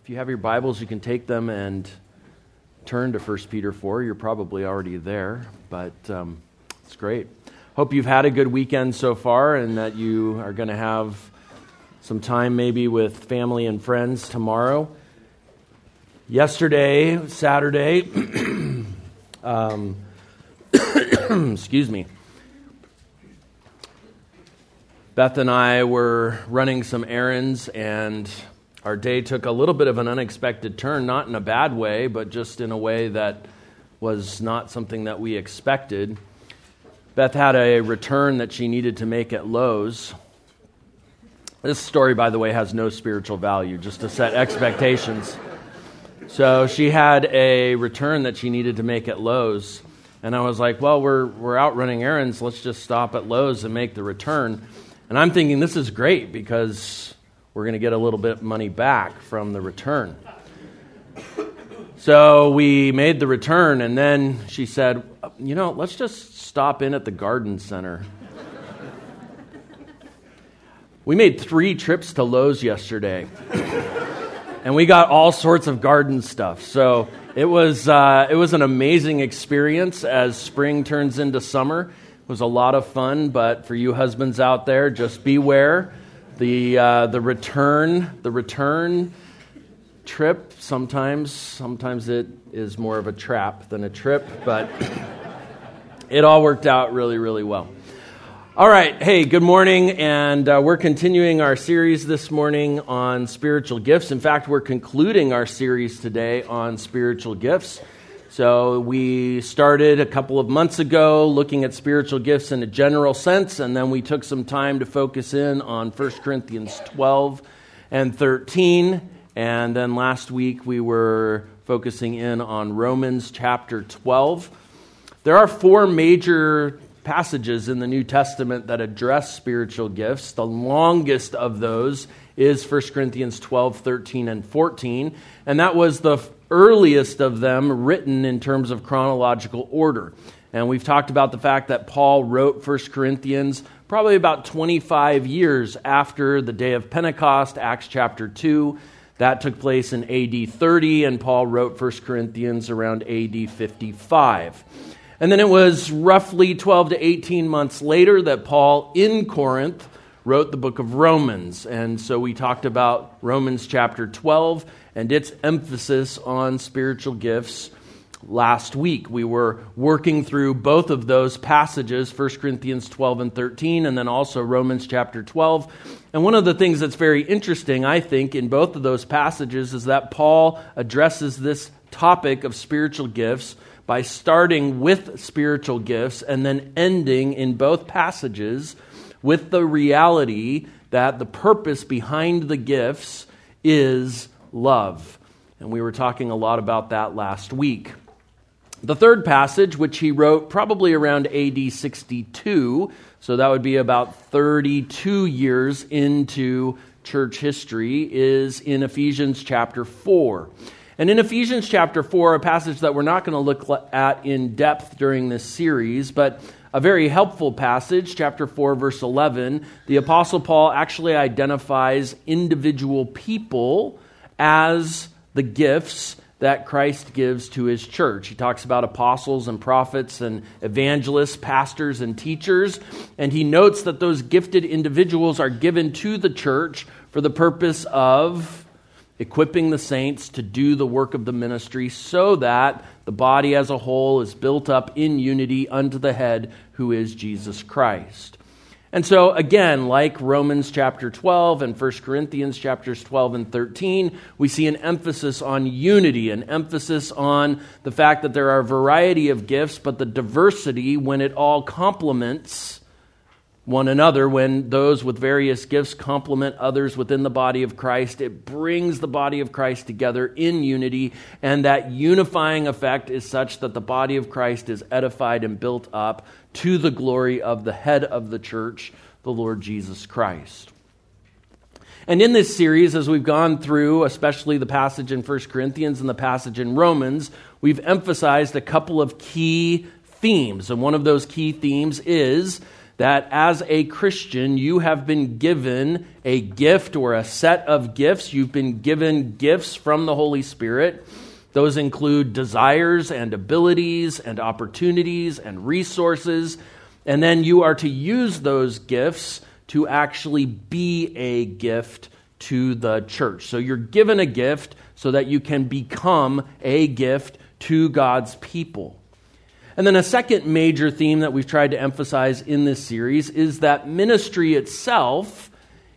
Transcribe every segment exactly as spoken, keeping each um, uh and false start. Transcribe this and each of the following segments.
If you have your Bibles, you can take them and turn to First Peter four. You're probably already there, but um, it's great. Hope you've had a good weekend so far and that you are going to have some time maybe with family and friends tomorrow. Yesterday, Saturday, um, excuse me, Beth and I were running some errands, and our day took a little bit of an unexpected turn, not in a bad way, but just in a way that was not something that we expected. Beth had a return that she needed to make at Lowe's. This story, by the way, has no spiritual value, just to set expectations. So she had a return that she needed to make at Lowe's, and I was like, well, we're we're out running errands, let's just stop at Lowe's and make the return. And I'm thinking this is great because we're going to get a little bit of money back from the return. So we made the return, and then she said, you know, let's just stop in at the garden center. We made three trips to Lowe's yesterday, and we got all sorts of garden stuff. So it was uh, it was an amazing experience as spring turns into summer. It was a lot of fun, but for you husbands out there, just beware. The uh, the return the return trip sometimes sometimes it is more of a trap than a trip, but it all worked out really really well. All right, hey, good morning, and uh, we're continuing our series this morning on spiritual gifts. In fact, we're concluding our series today on spiritual gifts. So we started a couple of months ago looking at spiritual gifts in a general sense, and then we took some time to focus in on First Corinthians twelve and thirteen, and then last week we were focusing in on Romans chapter twelve. There are four major passages in the New Testament that address spiritual gifts. The longest of those is First Corinthians twelve, thirteen, and fourteen, and that was the earliest of them written in terms of chronological order. And we've talked about the fact that Paul wrote First Corinthians probably about twenty-five years after the day of Pentecost, Acts chapter two. That took place in A D thirty, and Paul wrote First Corinthians around A D fifty-five. And then it was roughly twelve to eighteen months later that Paul in Corinth wrote the book of Romans. And so we talked about Romans chapter twelve and its emphasis on spiritual gifts last week. We were working through both of those passages, First Corinthians twelve and thirteen, and then also Romans chapter twelve. And one of the things that's very interesting, I think, in both of those passages is that Paul addresses this topic of spiritual gifts by starting with spiritual gifts and then ending in both passages with the reality that the purpose behind the gifts is love. And we were talking a lot about that last week. The third passage, which he wrote probably around A D sixty-two, so that would be about thirty-two years into church history, is in Ephesians chapter four. And in Ephesians chapter four, a passage that we're not going to look at in depth during this series, but a very helpful passage, chapter four, verse eleven, the Apostle Paul actually identifies individual people as the gifts that Christ gives to his church. He talks about apostles and prophets and evangelists, pastors and teachers, and he notes that those gifted individuals are given to the church for the purpose of equipping the saints to do the work of the ministry so that the body as a whole is built up in unity unto the head, who is Jesus Christ. And so, again, like Romans chapter twelve and First Corinthians chapters twelve and thirteen, we see an emphasis on unity, an emphasis on the fact that there are a variety of gifts, but the diversity, when it all complements one another, when those with various gifts complement others within the body of Christ, it brings the body of Christ together in unity, and that unifying effect is such that the body of Christ is edified and built up to the glory of the head of the church, the Lord Jesus Christ. And in this series, as we've gone through, especially the passage in First Corinthians and the passage in Romans, we've emphasized a couple of key themes. And one of those key themes is that as a Christian, you have been given a gift or a set of gifts. You've been given gifts from the Holy Spirit. Those include desires and abilities and opportunities and resources. And then you are to use those gifts to actually be a gift to the church. So you're given a gift so that you can become a gift to God's people. And then a second major theme that we've tried to emphasize in this series is that ministry itself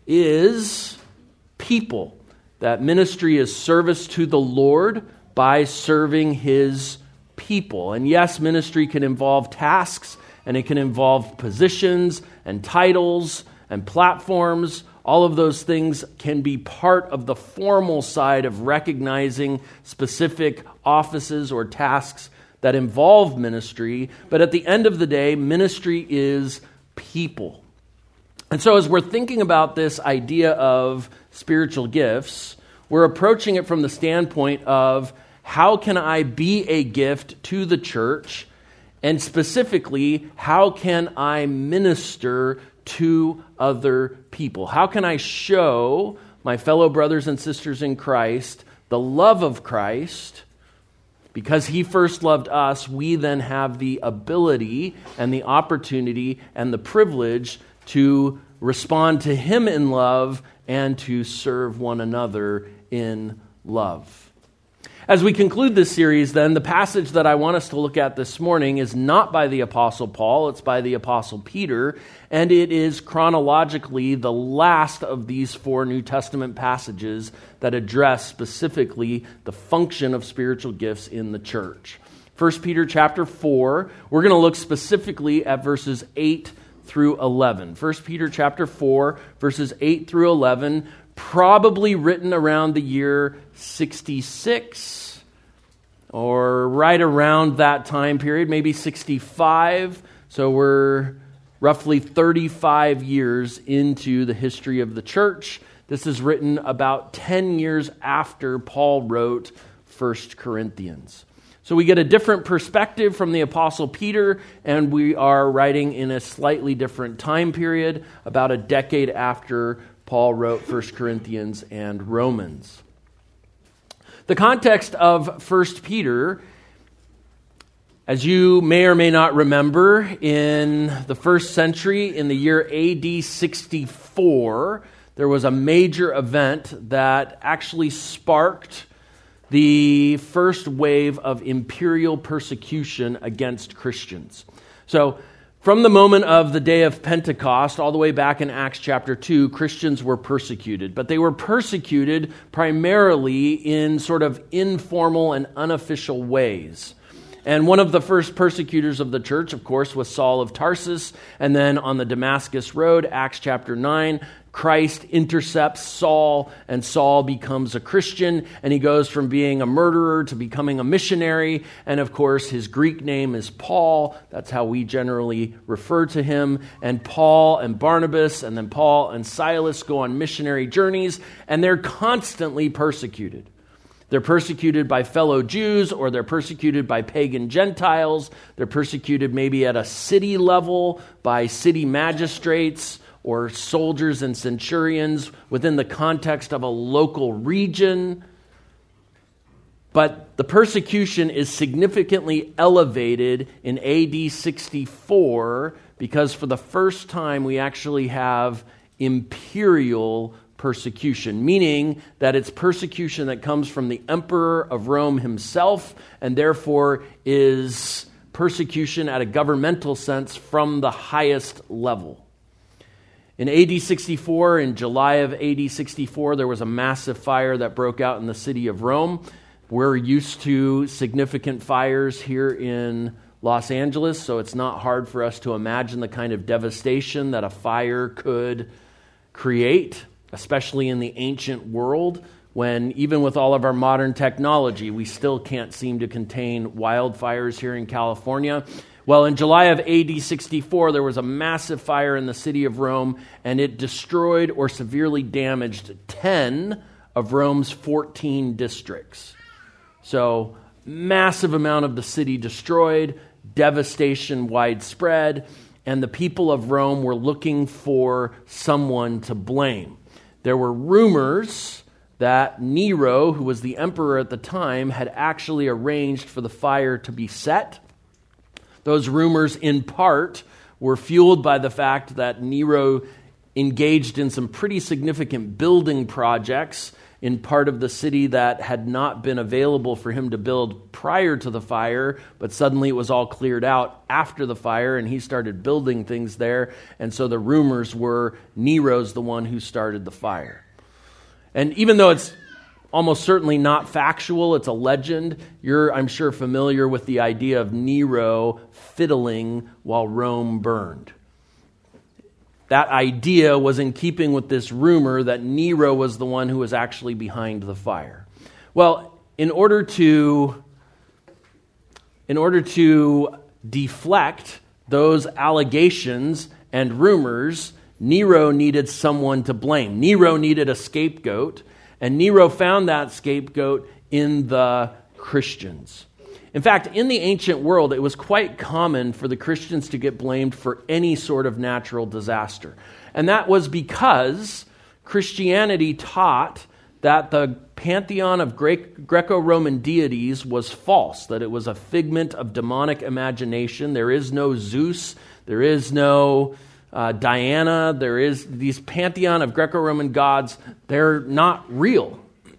is people. That ministry is service to the Lord by serving His people. And yes, ministry can involve tasks, and it can involve positions and titles and platforms. All of those things can be part of the formal side of recognizing specific offices or tasks that involve ministry. But at the end of the day, ministry is people. And so as we're thinking about this idea of spiritual gifts, we're approaching it from the standpoint of how can I be a gift to the church? And specifically, how can I minister to other people? How can I show my fellow brothers and sisters in Christ the love of Christ? Because He first loved us, we then have the ability and the opportunity and the privilege to respond to Him in love and to serve one another in love. As we conclude this series, then, the passage that I want us to look at this morning is not by the Apostle Paul, it's by the Apostle Peter, and it is chronologically the last of these four New Testament passages that address specifically the function of spiritual gifts in the church. First Peter chapter four, we're going to look specifically at verses eight through eleven. First Peter chapter four, verses eight through eleven, probably written around the year sixty-six, or right around that time period, maybe sixty-five. So we're roughly thirty-five years into the history of the church. This is written about ten years after Paul wrote First Corinthians. So we get a different perspective from the Apostle Peter, and we are writing in a slightly different time period, about a decade after Paul wrote First Corinthians and Romans. The context of First Peter, as you may or may not remember, in the first century, in the year A D sixty-four, there was a major event that actually sparked the first wave of imperial persecution against Christians. So, from the moment of the day of Pentecost, all the way back in Acts chapter two, Christians were persecuted. But they were persecuted primarily in sort of informal and unofficial ways. And one of the first persecutors of the church, of course, was Saul of Tarsus. And then on the Damascus Road, Acts chapter nine, Christ intercepts Saul, and Saul becomes a Christian, and he goes from being a murderer to becoming a missionary. And of course, his Greek name is Paul. That's how we generally refer to him. And Paul and Barnabas, and then Paul and Silas go on missionary journeys, and they're constantly persecuted. They're persecuted by fellow Jews, or they're persecuted by pagan Gentiles. They're persecuted maybe at a city level by city magistrates, or soldiers and centurions within the context of a local region. But the persecution is significantly elevated in A D sixty-four because for the first time we actually have imperial persecution, meaning that it's persecution that comes from the emperor of Rome himself, and therefore is persecution at a governmental sense from the highest level. In A D sixty-four, in July of A D sixty-four, there was a massive fire that broke out in the city of Rome. We're used to significant fires here in Los Angeles, so it's not hard for us to imagine the kind of devastation that a fire could create, especially in the ancient world, when even with all of our modern technology, we still can't seem to contain wildfires here in California. Well, in July of A D sixty-four, there was a massive fire in the city of Rome, and it destroyed or severely damaged ten of Rome's fourteen districts. So, massive amount of the city destroyed, devastation widespread, and the people of Rome were looking for someone to blame. There were rumors that Nero, who was the emperor at the time, had actually arranged for the fire to be set. Those rumors, in part, were fueled by the fact that Nero engaged in some pretty significant building projects in part of the city that had not been available for him to build prior to the fire, but suddenly it was all cleared out after the fire, and he started building things there. And so the rumors were Nero's the one who started the fire. And even though it's almost certainly not factual, it's a legend, you're, I'm sure, familiar with the idea of Nero fiddling while Rome burned. That idea was in keeping with this rumor that Nero was the one who was actually behind the fire. Well, in order to, in order to deflect those allegations and rumors, Nero needed someone to blame. Nero needed a scapegoat, and Nero found that scapegoat in the Christians. In fact, in the ancient world, it was quite common for the Christians to get blamed for any sort of natural disaster. And that was because Christianity taught that the pantheon of Gre- Greco-Roman deities was false, that it was a figment of demonic imagination. There is no Zeus, there is no uh, Diana, there is these pantheon of Greco-Roman gods, they're not real.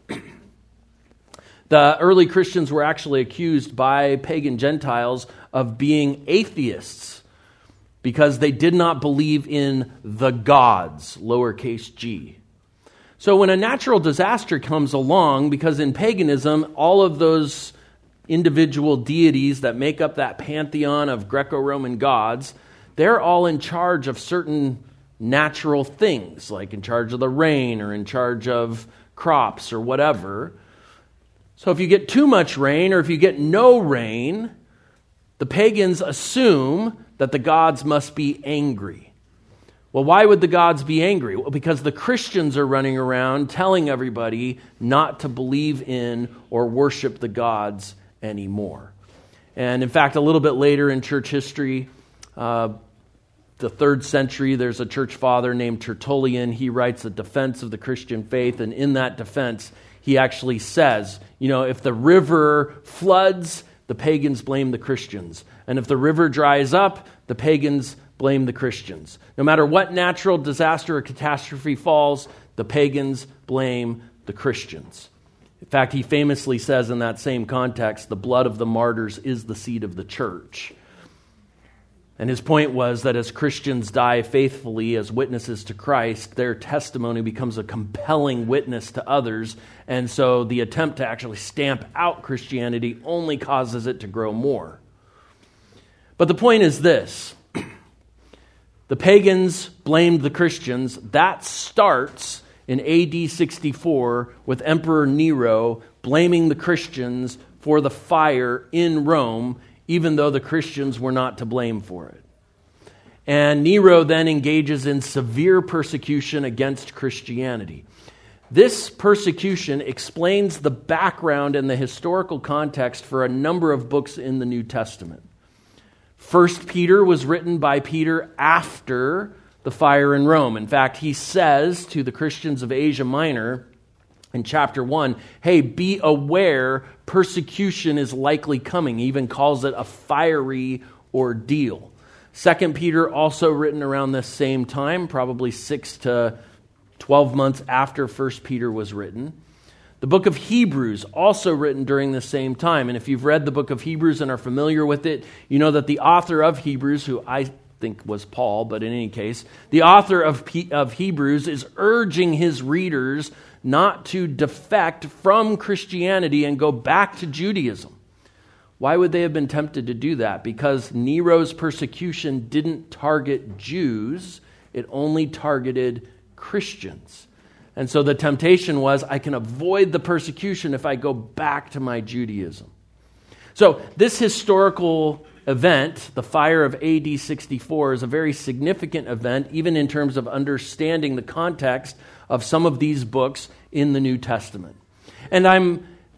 The early Christians were actually accused by pagan Gentiles of being atheists because they did not believe in the gods, lowercase g. So when a natural disaster comes along, because in paganism, all of those individual deities that make up that pantheon of Greco-Roman gods, they're all in charge of certain natural things, like in charge of the rain or in charge of crops or whatever. So if you get too much rain or if you get no rain, the pagans assume that the gods must be angry. Well, why would the gods be angry? Well, because the Christians are running around telling everybody not to believe in or worship the gods anymore. And in fact, a little bit later in church history, uh, the third century, there's a church father named Tertullian. He writes a defense of the Christian faith, and in that defense, he actually says, you know, if the river floods, the pagans blame the Christians. And if the river dries up, the pagans blame the Christians. No matter what natural disaster or catastrophe falls, the pagans blame the Christians. In fact, he famously says in that same context, the blood of the martyrs is the seed of the church. And his point was that as Christians die faithfully as witnesses to Christ, their testimony becomes a compelling witness to others. And so the attempt to actually stamp out Christianity only causes it to grow more. But the point is this. The pagans blamed the Christians. That starts in A D sixty-four with Emperor Nero blaming the Christians for the fire in Rome, even though the Christians were not to blame for it. And Nero then engages in severe persecution against Christianity. This persecution explains the background and the historical context for a number of books in the New Testament. First Peter was written by Peter after the fire in Rome. In fact, he says to the Christians of Asia Minor in chapter one, hey, be aware, persecution is likely coming. He even calls it a fiery ordeal. Second Peter, also written around this same time, probably six to twelve months after First Peter was written. The book of Hebrews, also written during the same time. And if you've read the book of Hebrews and are familiar with it, you know that the author of Hebrews, who I think was Paul, but in any case, the author of, P- of Hebrews is urging his readers not to defect from Christianity and go back to Judaism. Why would they have been tempted to do that? Because Nero's persecution didn't target Jews, it only targeted Christians. And so the temptation was, I can avoid the persecution if I go back to my Judaism. So this historical event, the fire of A D sixty-four, is a very significant event, even in terms of understanding the context of some of these books in the New Testament. And I'm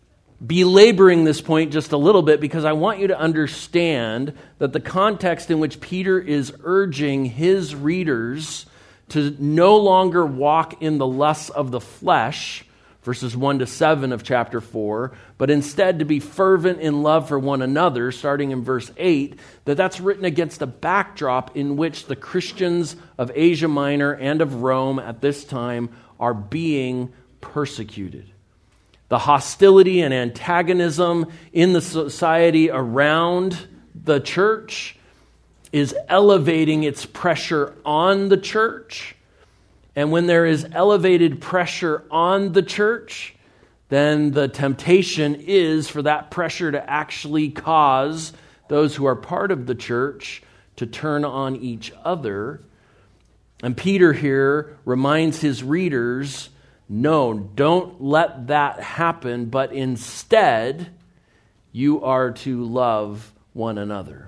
belaboring this point just a little bit because I want you to understand that the context in which Peter is urging his readers to no longer walk in the lusts of the flesh, verses one to seven of chapter four, but instead to be fervent in love for one another, starting in verse eight, that that's written against a backdrop in which the Christians of Asia Minor and of Rome at this time are being persecuted. The hostility and antagonism in the society around the church is elevating its pressure on the church. And when there is elevated pressure on the church, then the temptation is for that pressure to actually cause those who are part of the church to turn on each other. And Peter here reminds his readers, no, don't let that happen, but instead, you are to love one another.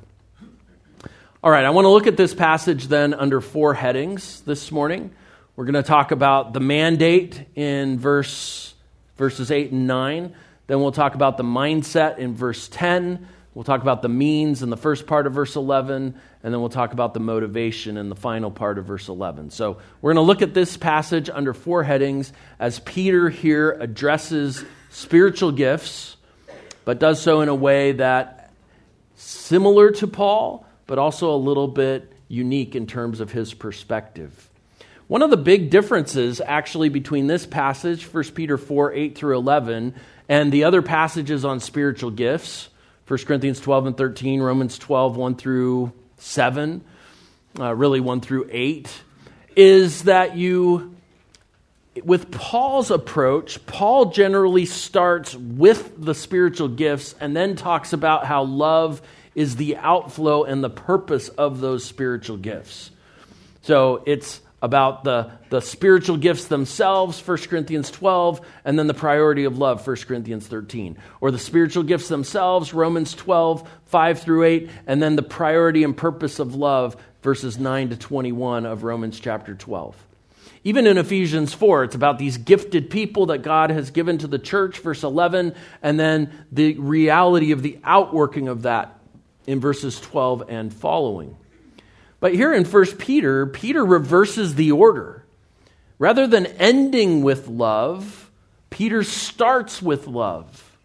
All right, I want to look at this passage then under four headings this morning. We're going to talk about the mandate in verse verses eight and nine. Then we'll talk about the mindset in verse ten. We'll talk about the means in the first part of verse eleven, and then we'll talk about the motivation in the final part of verse eleven. So we're going to look at this passage under four headings as Peter here addresses spiritual gifts, but does so in a way that similar to Paul, but also a little bit unique in terms of his perspective. One of the big differences actually between this passage, First Peter four, eight through eleven, and the other passages on spiritual gifts, First Corinthians twelve and thirteen, Romans twelve, one through seven, uh, really one through eight, is that you, with Paul's approach, Paul generally starts with the spiritual gifts and then talks about how love is the outflow and the purpose of those spiritual gifts. So it's about the, the spiritual gifts themselves, First Corinthians twelve, and then the priority of love, First Corinthians thirteen. Or the spiritual gifts themselves, Romans twelve, five through eight, and then the priority and purpose of love, verses nine to twenty-one of Romans chapter twelve. Even in Ephesians four, it's about these gifted people that God has given to the church, verse eleven, and then the reality of the outworking of that in verses twelve and following. But here in First Peter, Peter reverses the order. Rather than ending with love, Peter starts with love.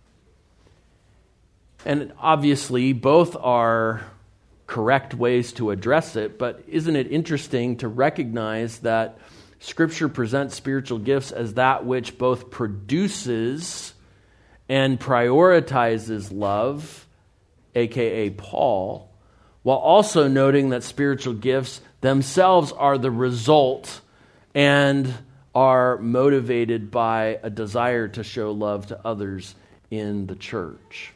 And obviously, both are correct ways to address it, but isn't it interesting to recognize that Scripture presents spiritual gifts as that which both produces and prioritizes love, aka Paul, while also noting that spiritual gifts themselves are the result and are motivated by a desire to show love to others in the church.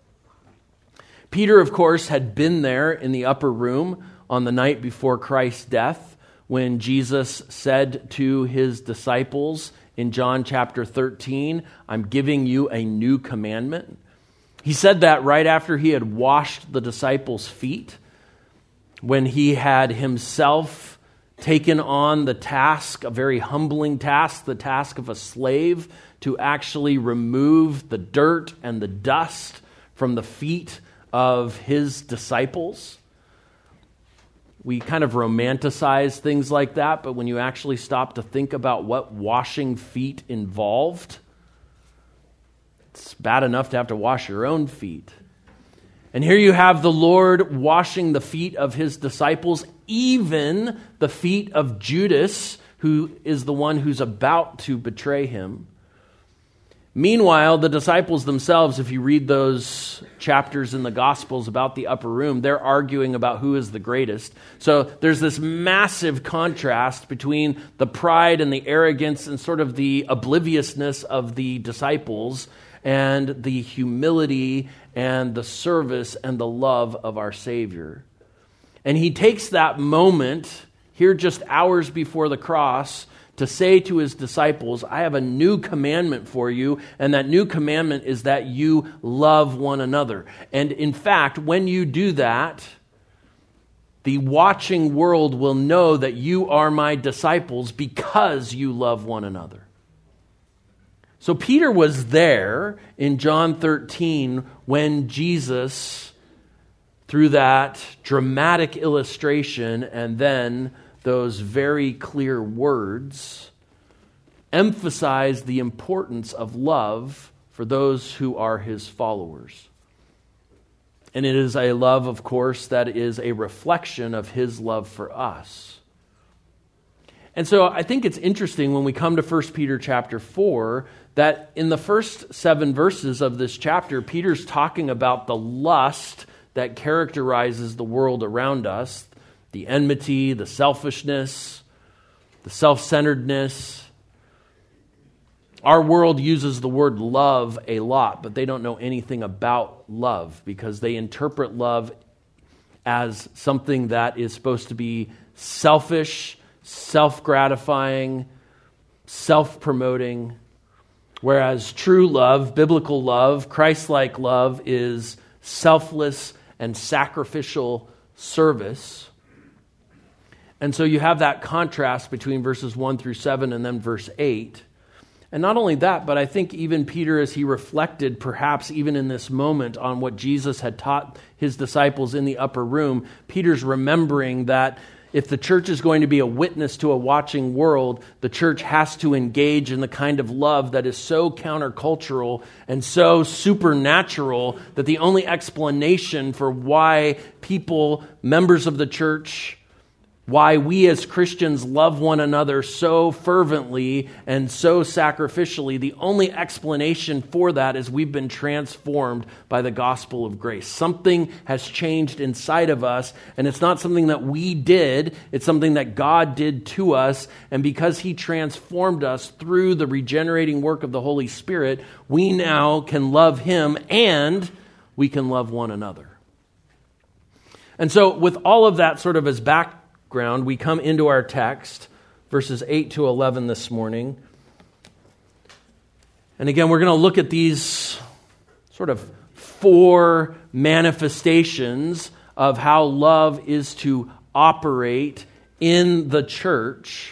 Peter, of course, had been there in the upper room on the night before Christ's death when Jesus said to his disciples in John chapter thirteen, "I'm giving you a new commandment." He said that right after he had washed the disciples' feet, when he had himself taken on the task, a very humbling task, the task of a slave, to actually remove the dirt and the dust from the feet of his disciples. We kind of romanticize things like that, but when you actually stop to think about what washing feet involved, it's bad enough to have to wash your own feet. And here you have the Lord washing the feet of his disciples, even the feet of Judas, who is the one who's about to betray him. Meanwhile, the disciples themselves, if you read those chapters in the Gospels about the upper room, they're arguing about who is the greatest. So there's this massive contrast between the pride and the arrogance and sort of the obliviousness of the disciples and the humility and the service and the love of our Savior. And he takes that moment here just hours before the cross to say to his disciples, I have a new commandment for you, and that new commandment is that you love one another. And in fact, when you do that, the watching world will know that you are my disciples because you love one another. So Peter was there in John thirteen when Jesus, through that dramatic illustration and then those very clear words, emphasized the importance of love for those who are his followers. And it is a love, of course, that is a reflection of his love for us. And so I think it's interesting when we come to First Peter chapter four that in the first seven verses of this chapter, Peter's talking about the lust that characterizes the world around us, the enmity, the selfishness, the self-centeredness. Our world uses the word love a lot, but they don't know anything about love because they interpret love as something that is supposed to be selfish, self-gratifying, self-promoting, whereas true love, biblical love, Christ-like love is selfless and sacrificial service. And so you have that contrast between verses one through seven and then verse eight. And not only that, but I think even Peter, as he reflected, perhaps even in this moment, on what Jesus had taught his disciples in the upper room, Peter's remembering that if the church is going to be a witness to a watching world, the church has to engage in the kind of love that is so countercultural and so supernatural that the only explanation for why people, members of the church, why we as Christians love one another so fervently and so sacrificially, the only explanation for that is we've been transformed by the gospel of grace. Something has changed inside of us, and it's not something that we did, it's something that God did to us, and because he transformed us through the regenerating work of the Holy Spirit, we now can love him and we can love one another. And so with all of that sort of as back ground, we come into our text, verses eight to eleven this morning. And again, we're going to look at these sort of four manifestations of how love is to operate in the church.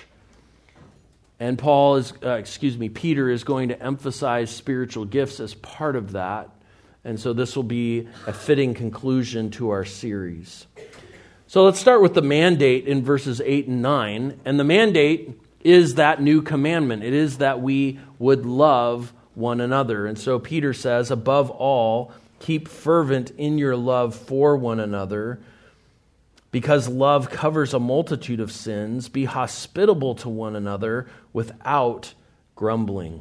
And Paul is, uh, excuse me, Peter is going to emphasize spiritual gifts as part of that. And so this will be a fitting conclusion to our series. So let's start with the mandate in verses eight and nine. And the mandate is that new commandment. It is that we would love one another. And so Peter says, above all, keep fervent in your love for one another, because love covers a multitude of sins. Be hospitable to one another without grumbling.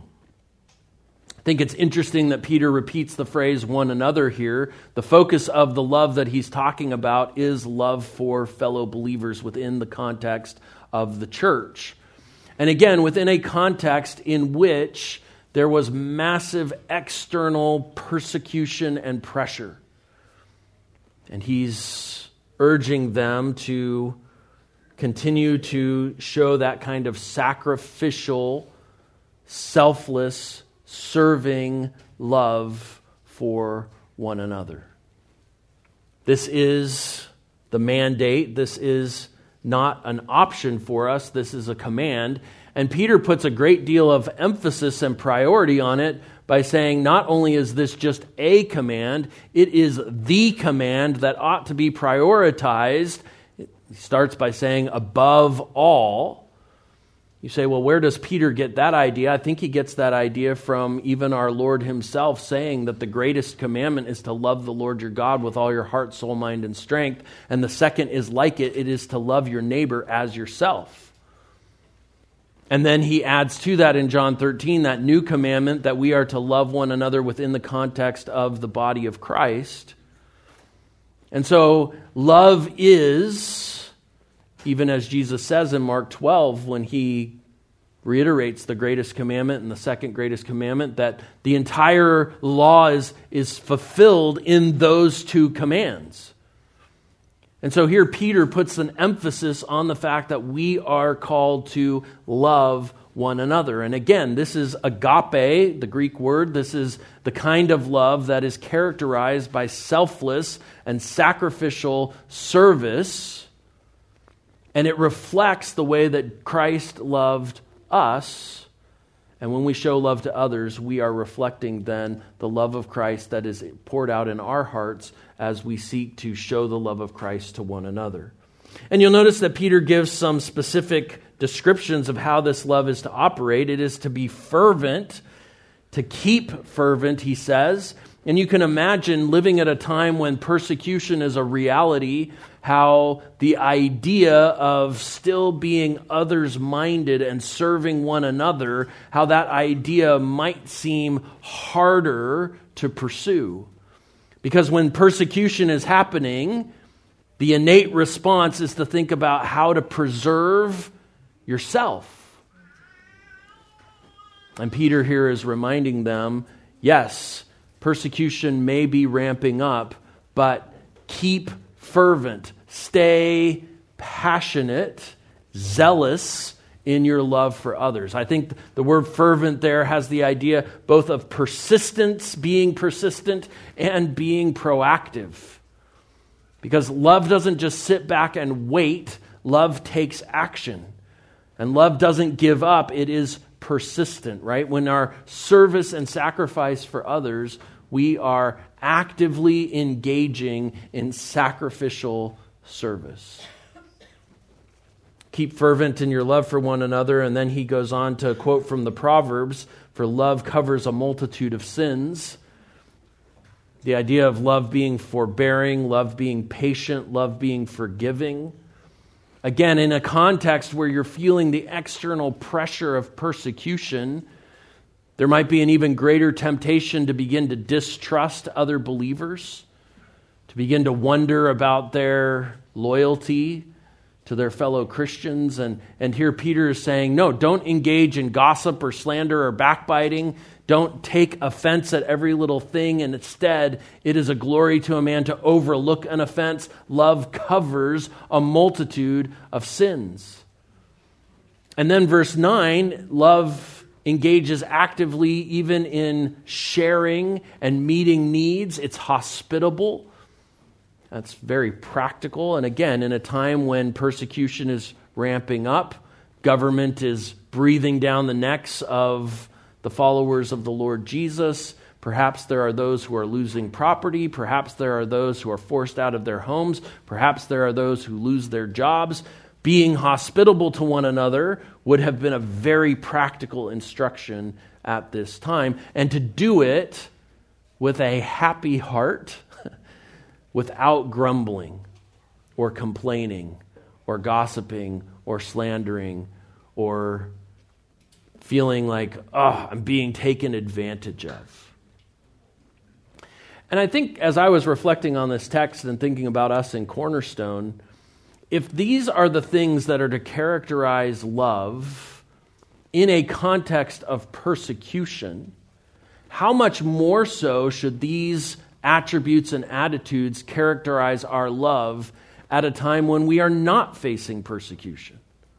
I think it's interesting that Peter repeats the phrase one another here. The focus of the love that he's talking about is love for fellow believers within the context of the church. And again, within a context in which there was massive external persecution and pressure. And he's urging them to continue to show that kind of sacrificial, selfless, serving love for one another. This is the mandate. This is not an option for us. This is a command. And Peter puts a great deal of emphasis and priority on it by saying not only is this just a command, it is the command that ought to be prioritized. He starts by saying above all. You say, well, where does Peter get that idea? I think he gets that idea from even our Lord himself saying that the greatest commandment is to love the Lord your God with all your heart, soul, mind, and strength. And the second is like it. It is to love your neighbor as yourself. And then he adds to that in John thirteen, that new commandment that we are to love one another within the context of the body of Christ. And so love is, even as Jesus says in Mark twelve, when he reiterates the greatest commandment and the second greatest commandment, that the entire law is, is fulfilled in those two commands. And so here Peter puts an emphasis on the fact that we are called to love one another. And again, this is agape, the Greek word. This is the kind of love that is characterized by selfless and sacrificial service. And it reflects the way that Christ loved us. And when we show love to others, we are reflecting then the love of Christ that is poured out in our hearts as we seek to show the love of Christ to one another. And you'll notice that Peter gives some specific descriptions of how this love is to operate. It is to be fervent, to keep fervent, he says. And you can imagine living at a time when persecution is a reality, how the idea of still being others-minded and serving one another, how that idea might seem harder to pursue. Because when persecution is happening, the innate response is to think about how to preserve yourself. And Peter here is reminding them, yes, persecution may be ramping up, but keep fervent, stay passionate, zealous in your love for others. I think the word fervent there has the idea both of persistence, being persistent, and being proactive. Because love doesn't just sit back and wait, love takes action. And love doesn't give up, it is persistent, right? When our service and sacrifice for others, we are actively engaging in sacrificial service. Keep fervent in your love for one another. And then he goes on to quote from the Proverbs, for love covers a multitude of sins. The idea of love being forbearing, love being patient, love being forgiving. Again, in a context where you're feeling the external pressure of persecution, there might be an even greater temptation to begin to distrust other believers, to begin to wonder about their loyalty to their fellow Christians. And, and here Peter is saying, no, don't engage in gossip or slander or backbiting. Don't take offense at every little thing. And instead, it is a glory to a man to overlook an offense. Love covers a multitude of sins. And then verse nine, love engages actively even in sharing and meeting needs. It's hospitable. That's very practical. And again, in a time when persecution is ramping up, government is breathing down the necks of the followers of the Lord Jesus. Perhaps there are those who are losing property. Perhaps there are those who are forced out of their homes. Perhaps there are those who lose their jobs. Being hospitable to one another would have been a very practical instruction at this time. And to do it with a happy heart, without grumbling or complaining or gossiping or slandering or feeling like, oh, I'm being taken advantage of. And I think as I was reflecting on this text and thinking about us in Cornerstone, if these are the things that are to characterize love in a context of persecution, how much more so should these attributes and attitudes characterize our love at a time when we are not facing persecution?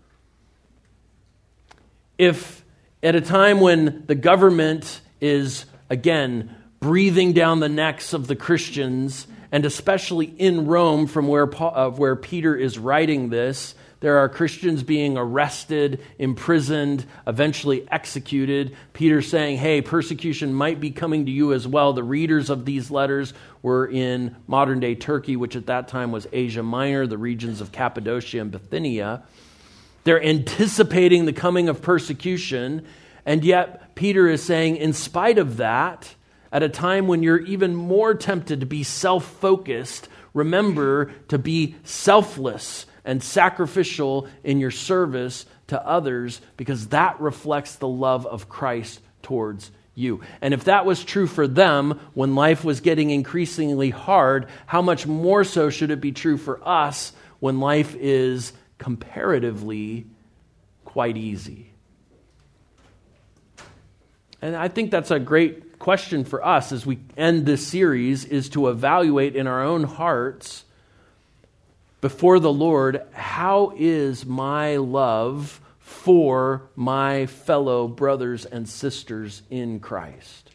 If at a time when the government is, again, breathing down the necks of the Christians, and especially in Rome from where, Paul, uh, where Peter is writing this, there are Christians being arrested, imprisoned, eventually executed. Peter's saying, hey, persecution might be coming to you as well. The readers of these letters were in modern-day Turkey, which at that time was Asia Minor, the regions of Cappadocia and Bithynia. They're anticipating the coming of persecution, and yet Peter is saying, in spite of that, at a time when you're even more tempted to be self-focused, remember to be selfless and sacrificial in your service to others, because that reflects the love of Christ towards you. And if that was true for them when life was getting increasingly hard, how much more so should it be true for us when life is comparatively quite easy? And I think that's a great question for us as we end this series, is to evaluate in our own hearts before the Lord, how is my love for my fellow brothers and sisters in Christ?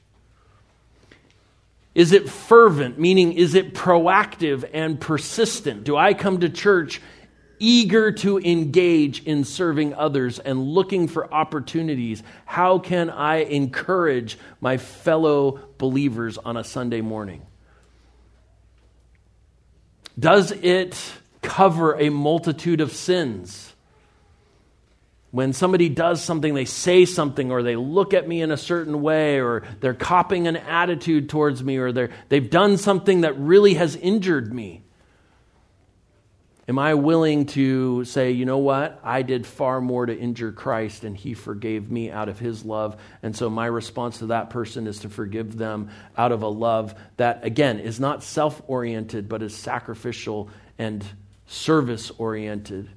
Is it fervent, meaning is it proactive and persistent? Do I come to church eager to engage in serving others and looking for opportunities. How can I encourage my fellow believers on a Sunday morning? Does it cover a multitude of sins? When somebody does something, they say something, or they look at me in a certain way, or they're copying an attitude towards me, or they're, they've done something that really has injured me. Am I willing to say, you know what? I did far more to injure Christ, and he forgave me out of his love. And so my response to that person is to forgive them out of a love that, again, is not self-oriented, but is sacrificial and service-oriented.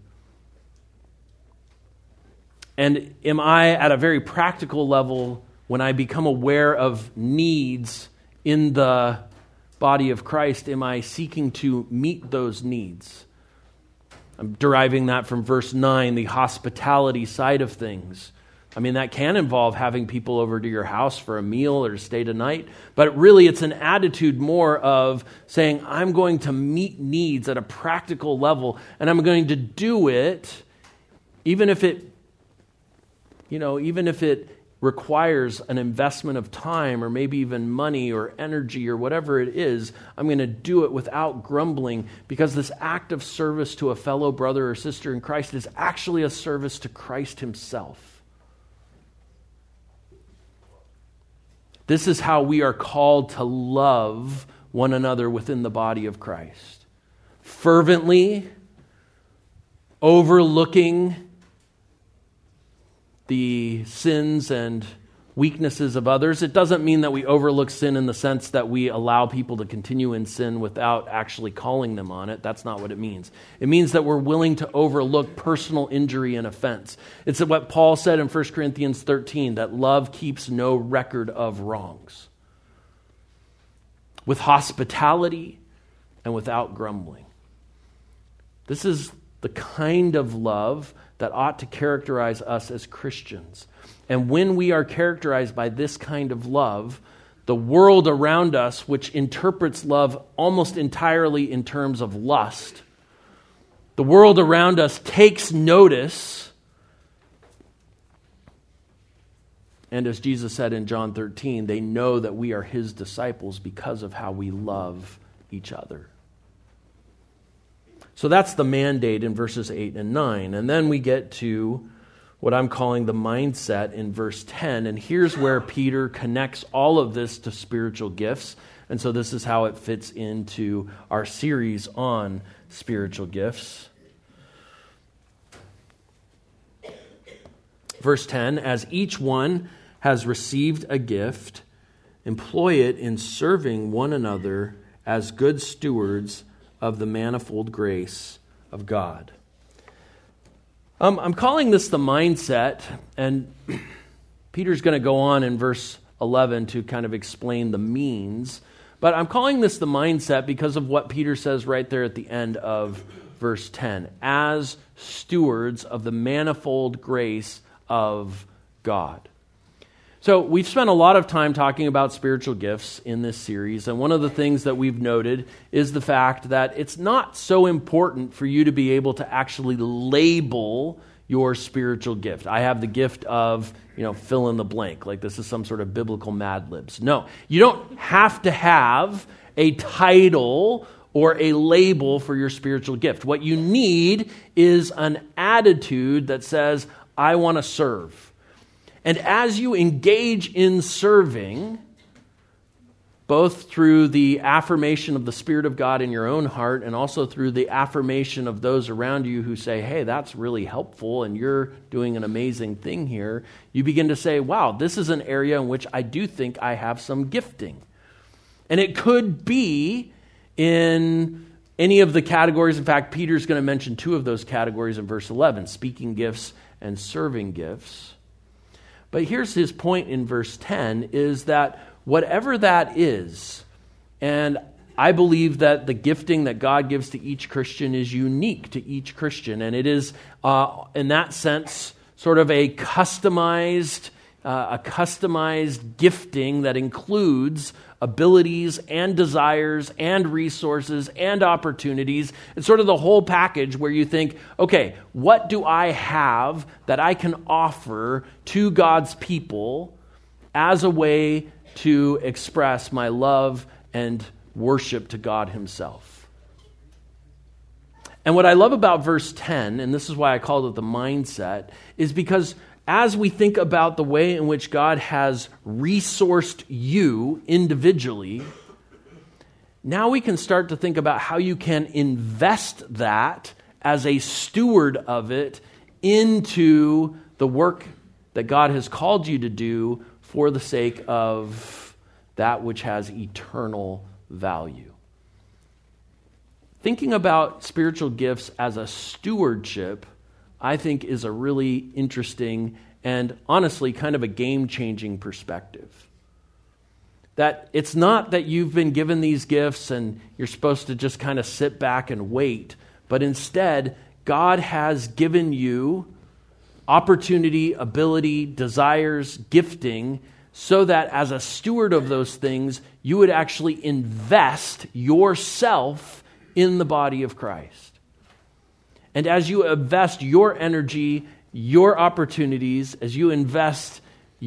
And am I, at a very practical level, when I become aware of needs in the body of Christ, am I seeking to meet those needs? I'm deriving that from verse nine, the hospitality side of things. I mean, that can involve having people over to your house for a meal or to stay the night, but really it's an attitude more of saying, I'm going to meet needs at a practical level, and I'm going to do it even if it You know, even if it requires an investment of time or maybe even money or energy or whatever it is, I'm going to do it without grumbling, because this act of service to a fellow brother or sister in Christ is actually a service to Christ himself. This is how we are called to love one another within the body of Christ. Fervently, overlooking the sins and weaknesses of others. It doesn't mean that we overlook sin in the sense that we allow people to continue in sin without actually calling them on it. That's not what it means. It means that we're willing to overlook personal injury and offense. It's what Paul said in First Corinthians thirteen, that love keeps no record of wrongs. With hospitality and without grumbling. This is the kind of love that ought to characterize us as Christians. And when we are characterized by this kind of love, the world around us, which interprets love almost entirely in terms of lust, the world around us takes notice. And as Jesus said in John thirteen, they know that we are his disciples because of how we love each other. So that's the mandate in verses eight and nine. And then we get to what I'm calling the mindset in verse ten. And here's where Peter connects all of this to spiritual gifts. And so this is how it fits into our series on spiritual gifts. Verse ten, as each one has received a gift, employ it in serving one another as good stewards of the manifold grace of God. Um, I'm calling this the mindset, and Peter's going to go on in verse eleven to kind of explain the means, but I'm calling this the mindset because of what Peter says right there at the end of verse ten, as stewards of the manifold grace of God. So we've spent a lot of time talking about spiritual gifts in this series, and one of the things that we've noted is the fact that it's not so important for you to be able to actually label your spiritual gift. I have the gift of, you know, fill in the blank, like this is some sort of biblical Mad Libs. No, you don't have to have a title or a label for your spiritual gift. What you need is an attitude that says, I want to serve. And as you engage in serving, both through the affirmation of the Spirit of God in your own heart and also through the affirmation of those around you who say, hey, that's really helpful and you're doing an amazing thing here, you begin to say, wow, this is an area in which I do think I have some gifting. And it could be in any of the categories. In fact, Peter's going to mention two of those categories in verse eleven, speaking gifts and serving gifts. But here's his point in verse ten, is that whatever that is, and I believe that the gifting that God gives to each Christian is unique to each Christian, and it is, uh, in that sense, sort of a customized, uh, a customized gifting that includes abilities and desires and resources and opportunities. It's sort of the whole package where you think, okay, what do I have that I can offer to God's people as a way to express my love and worship to God himself? And what I love about verse ten, and this is why I called it the mindset, is because as we think about the way in which God has resourced you individually, now we can start to think about how you can invest that as a steward of it into the work that God has called you to do for the sake of that which has eternal value. Thinking about spiritual gifts as a stewardship, I think, is a really interesting and honestly kind of a game-changing perspective. That it's not that you've been given these gifts and you're supposed to just kind of sit back and wait, but instead, God has given you opportunity, ability, desires, gifting, so that as a steward of those things, you would actually invest yourself in the body of Christ. And as you invest your energy, your opportunities, as you invest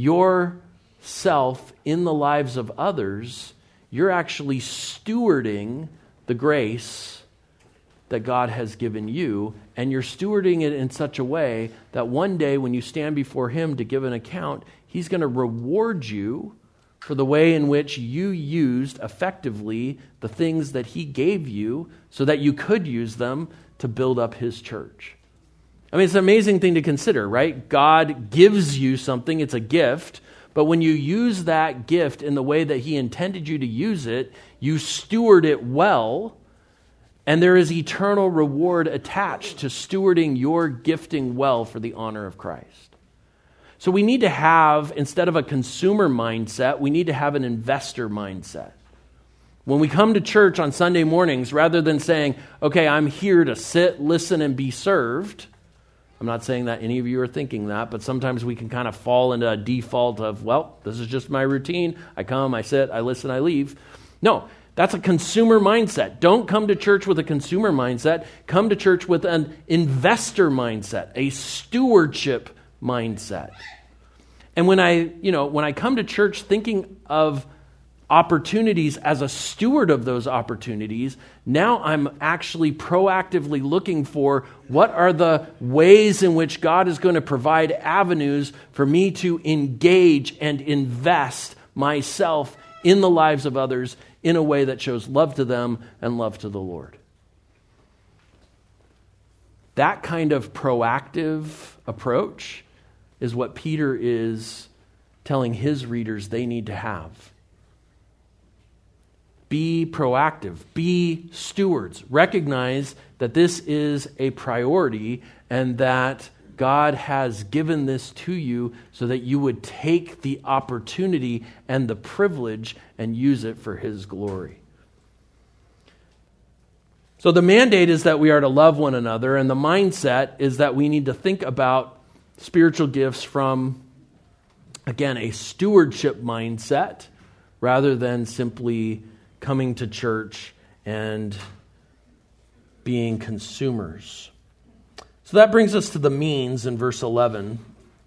yourself in the lives of others, you're actually stewarding the grace that God has given you, and you're stewarding it in such a way that one day when you stand before him to give an account, he's going to reward you for the way in which you used effectively the things that he gave you so that you could use them to build up his church. I mean, it's an amazing thing to consider, right? God gives you something, it's a gift, but when you use that gift in the way that he intended you to use it, you steward it well, and there is eternal reward attached to stewarding your gifting well for the honor of Christ. So we need to have, instead of a consumer mindset, we need to have an investor mindset. When we come to church on Sunday mornings, rather than saying, okay, I'm here to sit, listen, and be served, I'm not saying that any of you are thinking that, but sometimes we can kind of fall into a default of, well, this is just my routine. I come, I sit, I listen, I leave. No, that's a consumer mindset. Don't come to church with a consumer mindset. Come to church with an investor mindset, a stewardship mindset. And when I, you know, when I come to church thinking of opportunities as a steward of those opportunities, now I'm actually proactively looking for what are the ways in which God is going to provide avenues for me to engage and invest myself in the lives of others in a way that shows love to them and love to the Lord. That kind of proactive approach is what Peter is telling his readers they need to have. Be proactive. Be stewards. Recognize that this is a priority and that God has given this to you so that you would take the opportunity and the privilege and use it for his glory. So the mandate is that we are to love one another, and the mindset is that we need to think about spiritual gifts from, again, a stewardship mindset rather than simply coming to church and being consumers. So that brings us to the means in verse eleven.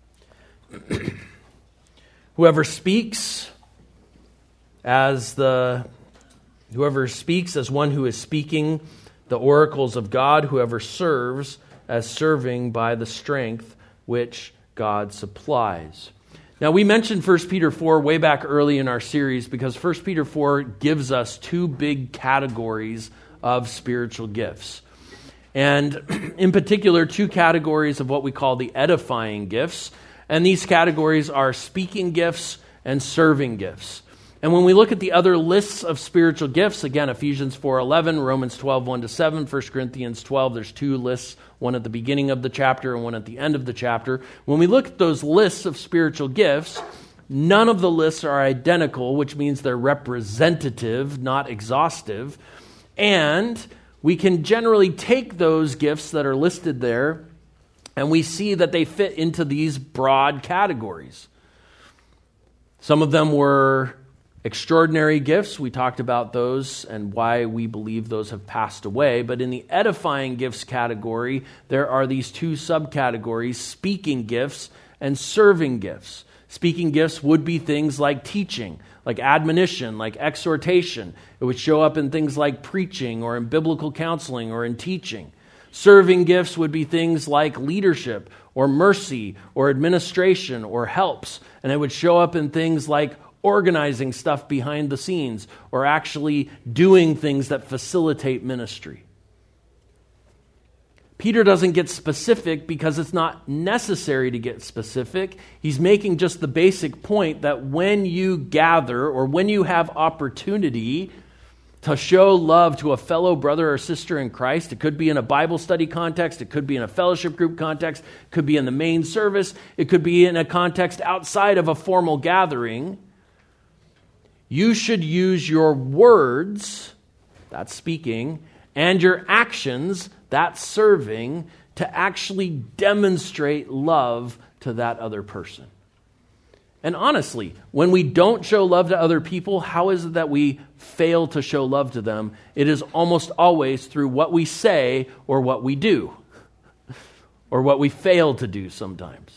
Whoever speaks as the whoever speaks as one who is speaking the oracles of God, whoever serves as serving by the strength which God supplies. Now, we mentioned First Peter four way back early in our series because First Peter four gives us two big categories of spiritual gifts. And in particular, two categories of what we call the edifying gifts. And these categories are speaking gifts and serving gifts. And when we look at the other lists of spiritual gifts, again, Ephesians four eleven, Romans twelve one to seven, First Corinthians twelve, there's two lists, one at the beginning of the chapter and one at the end of the chapter. When we look at those lists of spiritual gifts, none of the lists are identical, which means they're representative, not exhaustive. And we can generally take those gifts that are listed there and we see that they fit into these broad categories. Some of them were Extraordinary gifts, we talked about those and why we believe those have passed away. But in the edifying gifts category, there are these two subcategories, speaking gifts and serving gifts. Speaking gifts would be things like teaching, like admonition, like exhortation. It would show up in things like preaching or in biblical counseling or in teaching. Serving gifts would be things like leadership or mercy or administration or helps. And it would show up in things like organizing stuff behind the scenes or actually doing things that facilitate ministry. Peter doesn't get specific because it's not necessary to get specific. He's making just the basic point that when you gather or when you have opportunity to show love to a fellow brother or sister in Christ, it could be in a Bible study context, it could be in a fellowship group context, it could be in the main service, it could be in a context outside of a formal gathering. You should use your words, that's speaking, and your actions, that's serving, to actually demonstrate love to that other person. And honestly, when we don't show love to other people, how is it that we fail to show love to them? It is almost always through what we say or what we do, or what we fail to do sometimes.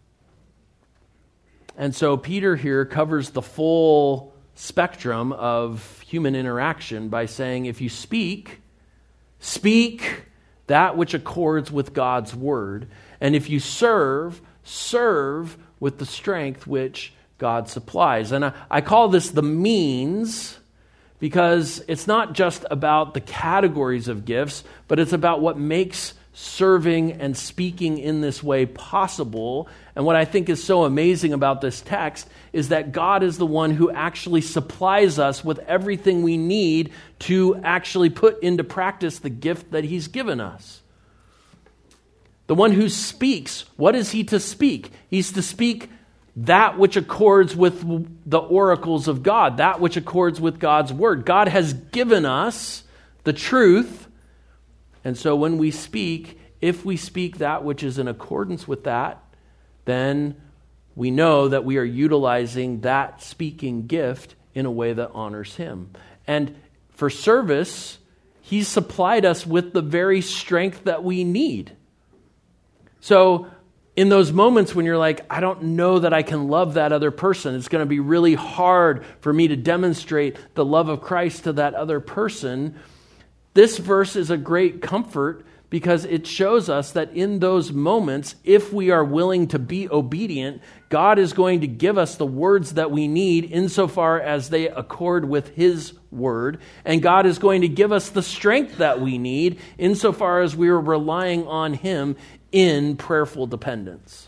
And so Peter here covers the full spectrum of human interaction by saying, if you speak, speak that which accords with God's word. And if you serve, serve with the strength which God supplies. And I, I call this the means because it's not just about the categories of gifts, but it's about what makes serving and speaking in this way possible. And what I think is so amazing about this text is that God is the one who actually supplies us with everything we need to actually put into practice the gift that He's given us. The one who speaks, what is he to speak? He's to speak that which accords with the oracles of God, that which accords with God's word. God has given us the truth. And so when we speak, if we speak that which is in accordance with that, then we know that we are utilizing that speaking gift in a way that honors Him. And for service, He's supplied us with the very strength that we need. So in those moments when you're like, I don't know that I can love that other person, it's going to be really hard for me to demonstrate the love of Christ to that other person, this verse is a great comfort because it shows us that in those moments, if we are willing to be obedient, God is going to give us the words that we need insofar as they accord with His word. And God is going to give us the strength that we need insofar as we are relying on Him in prayerful dependence.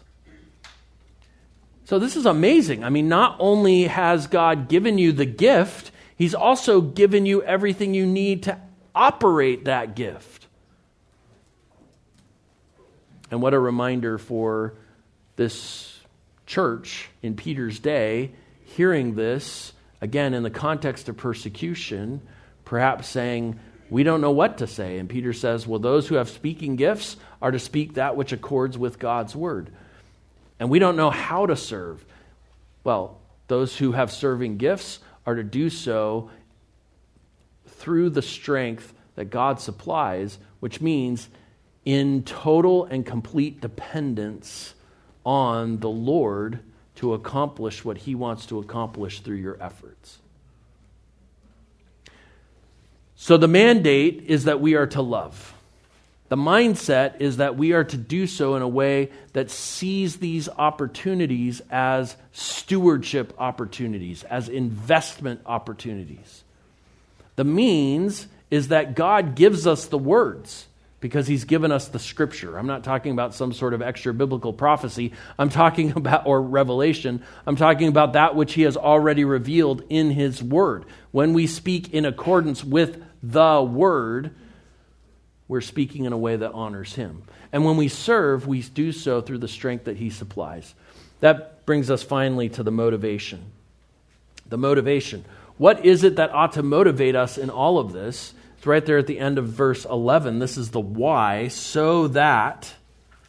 So this is amazing. I mean, not only has God given you the gift, He's also given you everything you need to operate that gift. And what a reminder for this church in Peter's day, hearing this, again, in the context of persecution, perhaps saying, we don't know what to say. And Peter says, well, those who have speaking gifts are to speak that which accords with God's word. And we don't know how to serve. Well, those who have serving gifts are to do so through the strength that God supplies, which means in total and complete dependence on the Lord to accomplish what He wants to accomplish through your efforts. So the mandate is that we are to love. The mindset is that we are to do so in a way that sees these opportunities as stewardship opportunities, as investment opportunities. The means is that God gives us the words because He's given us the Scripture. I'm not talking about some sort of extra biblical prophecy. I'm talking about, or revelation, I'm talking about that which He has already revealed in His Word. When we speak in accordance with the Word, we're speaking in a way that honors Him. And when we serve, we do so through the strength that He supplies. That brings us finally to the motivation. The motivation. What is it that ought to motivate us in all of this? It's right there at the end of verse eleven. This is the why, so that.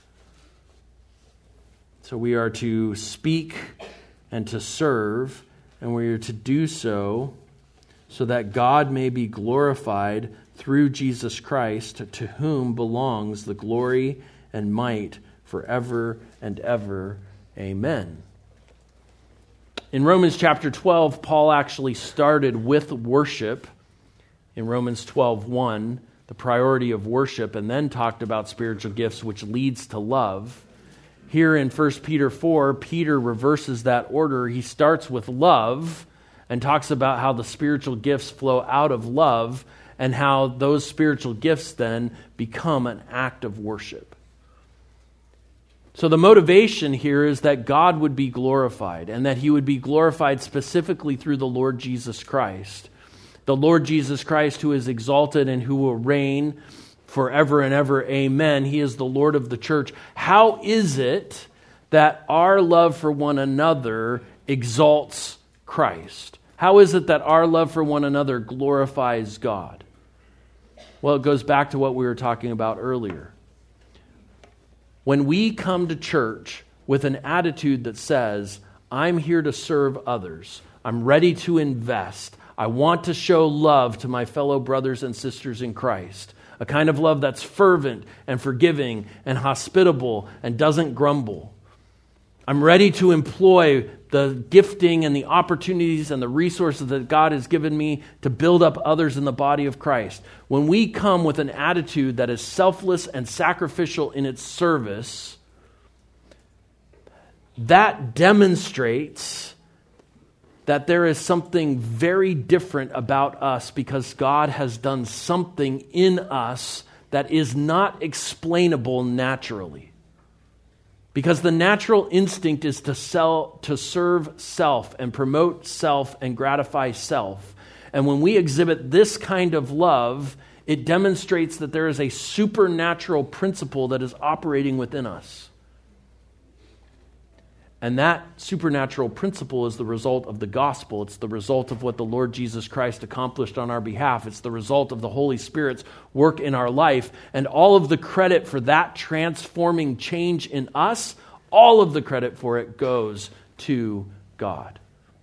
So we are to speak and to serve and we are to do so so that God may be glorified through Jesus Christ, to whom belongs the glory and might forever and ever. Amen. In Romans chapter twelve, Paul actually started with worship. In Romans twelve one, the priority of worship, and then talked about spiritual gifts, which leads to love. Here in First Peter four, Peter reverses that order. He starts with love and talks about how the spiritual gifts flow out of love and how those spiritual gifts then become an act of worship. So the motivation here is that God would be glorified, and that he would be glorified specifically through the Lord Jesus Christ. The Lord Jesus Christ, who is exalted and who will reign forever and ever. Amen. He is the Lord of the church. How is it that our love for one another exalts Christ? How is it that our love for one another glorifies God? Well, it goes back to what we were talking about earlier. When we come to church with an attitude that says, I'm here to serve others, I'm ready to invest, I want to show love to my fellow brothers and sisters in Christ, a kind of love that's fervent and forgiving and hospitable and doesn't grumble. I'm ready to employ the gifting and the opportunities and the resources that God has given me to build up others in the body of Christ. When we come with an attitude that is selfless and sacrificial in its service, that demonstrates that there is something very different about us because God has done something in us that is not explainable naturally. Because the natural instinct is to sell, to serve self and promote self and gratify self. And when we exhibit this kind of love, it demonstrates that there is a supernatural principle that is operating within us. And that supernatural principle is the result of the gospel. It's the result of what the Lord Jesus Christ accomplished on our behalf. It's the result of the Holy Spirit's work in our life. And all of the credit for that transforming change in us, all of the credit for it goes to God.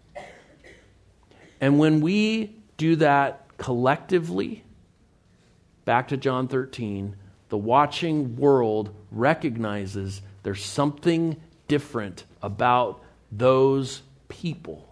And when we do that collectively, back to John thirteen, the watching world recognizes there's something different about those people.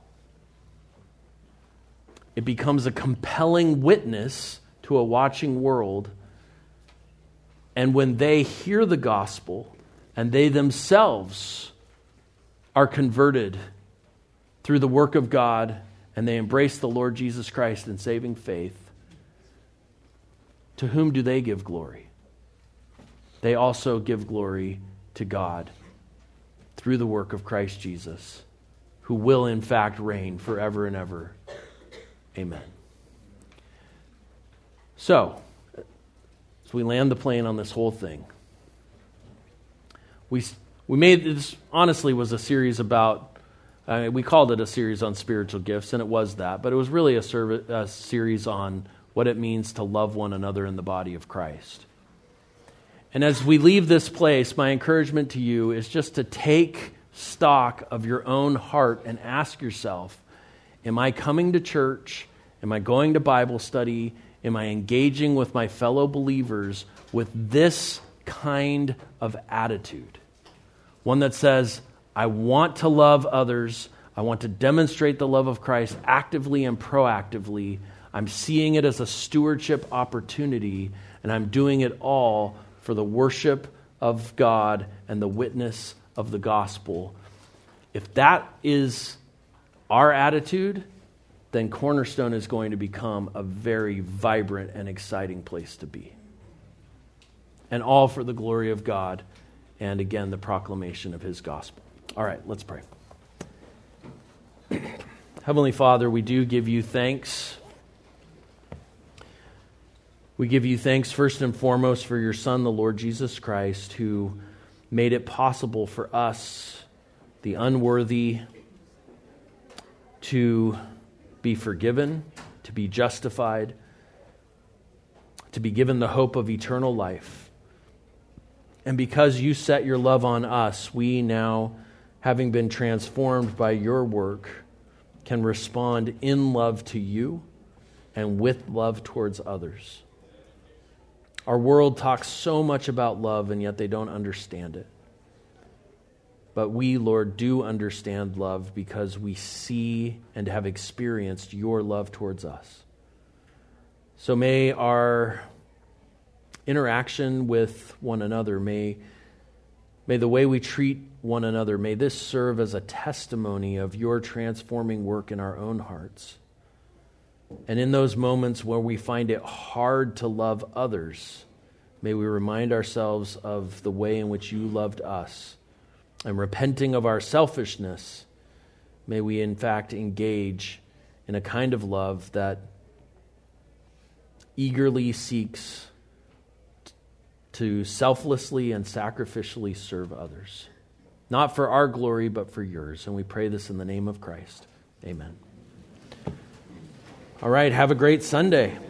It becomes a compelling witness to a watching world. And when they hear the gospel and they themselves are converted through the work of God and they embrace the Lord Jesus Christ in saving faith, to whom do they give glory? They also give glory to God through the work of Christ Jesus, who will in fact reign forever and ever. Amen. So, as we land the plane on this whole thing, we we made this, honestly, was a series about, uh, we called it a series on spiritual gifts, and it was that, but it was really a, serv- a series on what it means to love one another in the body of Christ. And as we leave this place, my encouragement to you is just to take stock of your own heart and ask yourself, am I coming to church? Am I going to Bible study? Am I engaging with my fellow believers with this kind of attitude? One that says, I want to love others. I want to demonstrate the love of Christ actively and proactively. I'm seeing it as a stewardship opportunity, and I'm doing it all for the worship of God and the witness of the gospel. If that is our attitude, then Cornerstone is going to become a very vibrant and exciting place to be. And all for the glory of God and, again, the proclamation of his gospel. All right, let's pray. Heavenly Father, we do give you thanks. We give you thanks first and foremost for your Son, the Lord Jesus Christ, who made it possible for us, the unworthy, to be forgiven, to be justified, to be given the hope of eternal life. And because you set your love on us, we now, having been transformed by your work, can respond in love to you and with love towards others. Our world talks so much about love, and yet they don't understand it. But we, Lord, do understand love because we see and have experienced your love towards us. So may our interaction with one another, may, may the way we treat one another, may this serve as a testimony of your transforming work in our own hearts. And in those moments where we find it hard to love others, may we remind ourselves of the way in which you loved us. And repenting of our selfishness, may we in fact engage in a kind of love that eagerly seeks to selflessly and sacrificially serve others. Not for our glory, but for yours. And we pray this in the name of Christ. Amen. All right, have a great Sunday.